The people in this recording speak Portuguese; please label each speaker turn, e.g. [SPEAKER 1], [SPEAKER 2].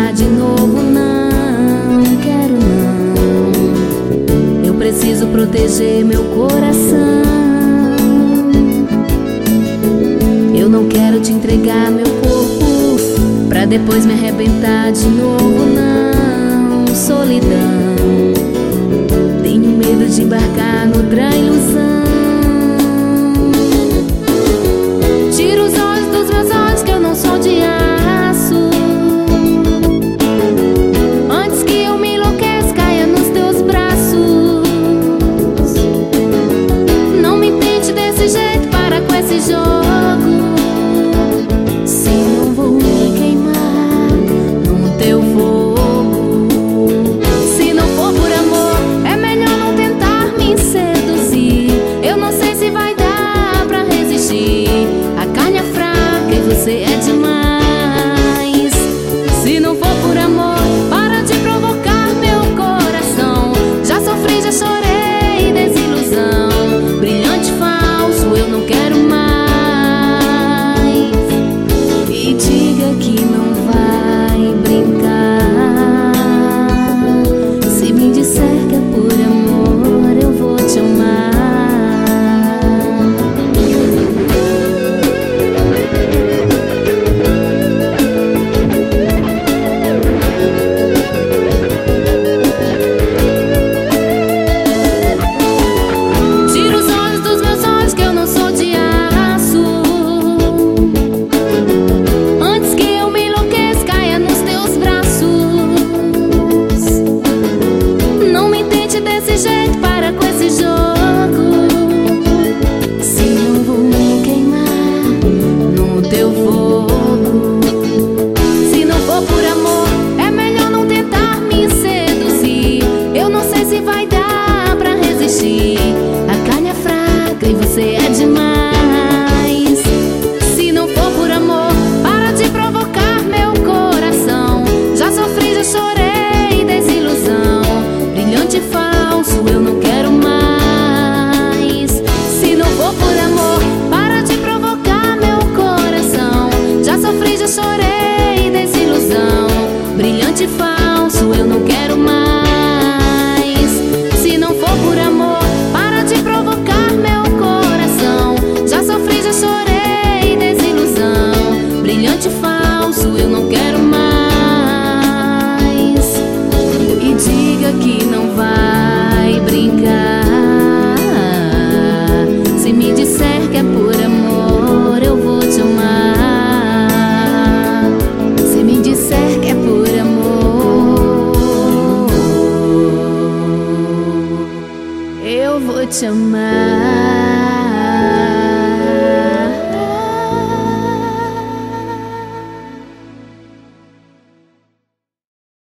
[SPEAKER 1] tentar de novo. Não quero não. Eu preciso proteger meu coração. Eu não quero te entregar meu corpo pra depois me arrebentar de novo. Não, solidão. Tenho medo de embarcar noutra ilusão. Tira os olhos dos meus olhos que eu não sou de aço. Antes que eu me enlouqueça, caia nos teus braços. Não me tente desse jeito, para com esse jogo. Senão vou me queimar no teu fogo. Se não for por amor, é melhor não tentar me seduzir. Eu não sei se vai dar pra resistir. A carne é fraca e você é demais. Se não for por amor, para de provocar meu coração. Já sofri, já chorei, desilusão. Brilhante falso, eu não quero mais. E diga que não vai brincar. Se me disser que é por amor, eu vou te amar. Tira os olhos dos meus olhos que eu não sou de aço. Antes que eu me enlouqueça, caia nos teus braços. Não me tente desse jeito, para com esse jogo. Senão vou me queimar no teu fogo. Se não for por amor, é melhor não tentar me seduzir. Eu não sei se vai dar pra resistir. A carne é fraca e você é demais. Se não for por amor, para de provocar meu coração. Já sofri, já chorei, desilusão. Brilhante falso, eu não quero mais. Se não for por amor, para de provocar meu coração. Já sofri, já chorei, desilusão. Brilhante falso, eu não quero mais. Se não for por amor, para de provocar meu coração. Já sofri, já chorei, desilusão. Brilhante falso, eu não quero mais. E diga que não vai brincar. Se me disser que é por amor, eu vou te amar. Se me disser que é por amor, eu vou te amar.